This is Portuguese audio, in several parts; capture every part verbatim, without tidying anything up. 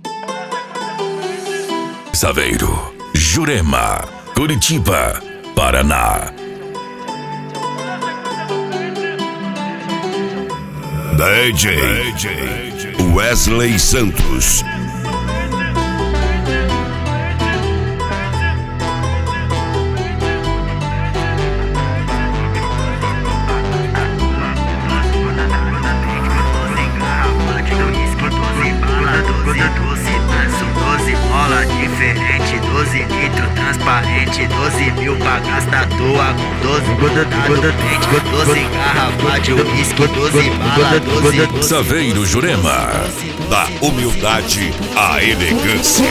Saveiro, Jurema, Curitiba, Paraná. D J Wesley Santos. Diferente, doze litros, transparente, doze mil pra gastar à toa com doze grudado dente, doze garrafas de uísque, doze bala, doze. Saveiro Jurema, da humildade à elegância.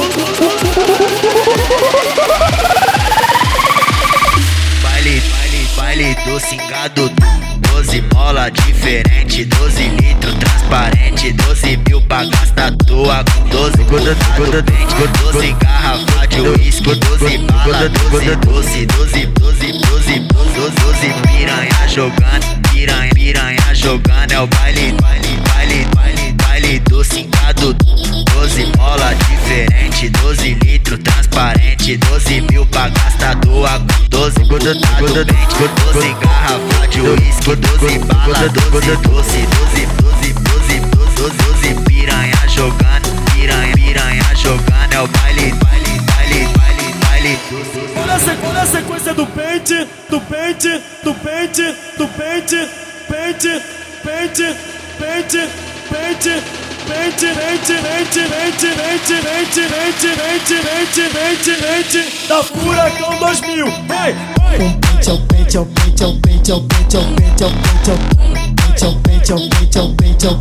Baile, baile, baile do cingado. doze mola diferente, doze litros transparente, doze mil pra gastar à toa com doze grudado dente, doze garrafas de uísque, doze bala, doze, doze, doze, doze, doze, doze, doze piranha jogando, piranha, piranha jogando, é o baile, baile, baile, baile, baile do cingado. doze mola diferente, doze litros transparente, doze mil pra gastar à toa com doze grudado dente, doze garrafas de uísque, doze bala, doze, doze, doze, doze, doze, doze, doze piranha jogando, piranha, piranha jogando, é o baile, baile, baile, baile, baile. Olha a sequência do pente, do pente, do pente, do pente, pente, pente, pente, pente, pente, pente, pente, pente, pente, pente, pente, pente, pente, pente, da Furacão dois mil. Vai, vai. Pente, pente, pente, pente, pente, pente, pente, pente, pente, pente,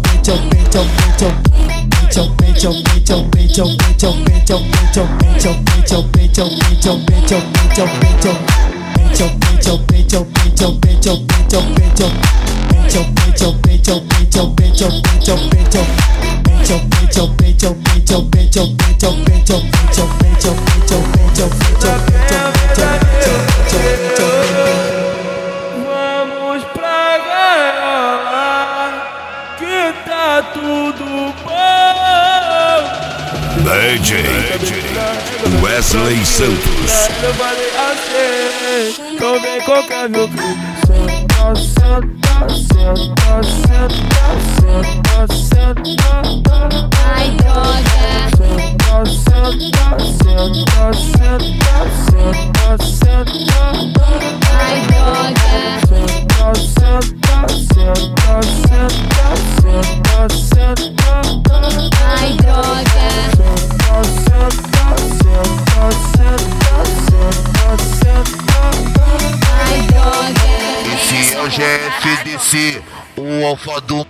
Vamos pra gaiola, que tá tudo bom. D J Wesley Santos. Eu falei assim, então vem qualquer meu clipe. Senta, senta, senta, senta, senta, senta. Ai, droga. Senta, senta, senta, senta, senta, senta. Ai, droga. Senta, senta, senta, senta, senta, senta. Ai, droga. Senta, senta, senta, senta, senta, senta. Ai, droga. Esse é o G F D C, o alfa do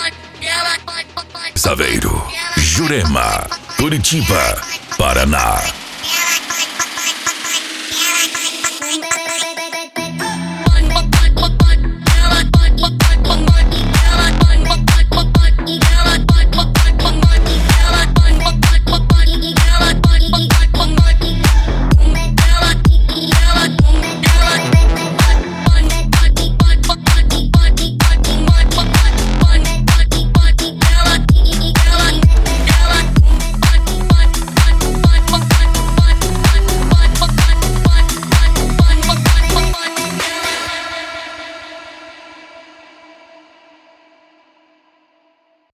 Saveiro, Jurema, Curitiba, Paraná.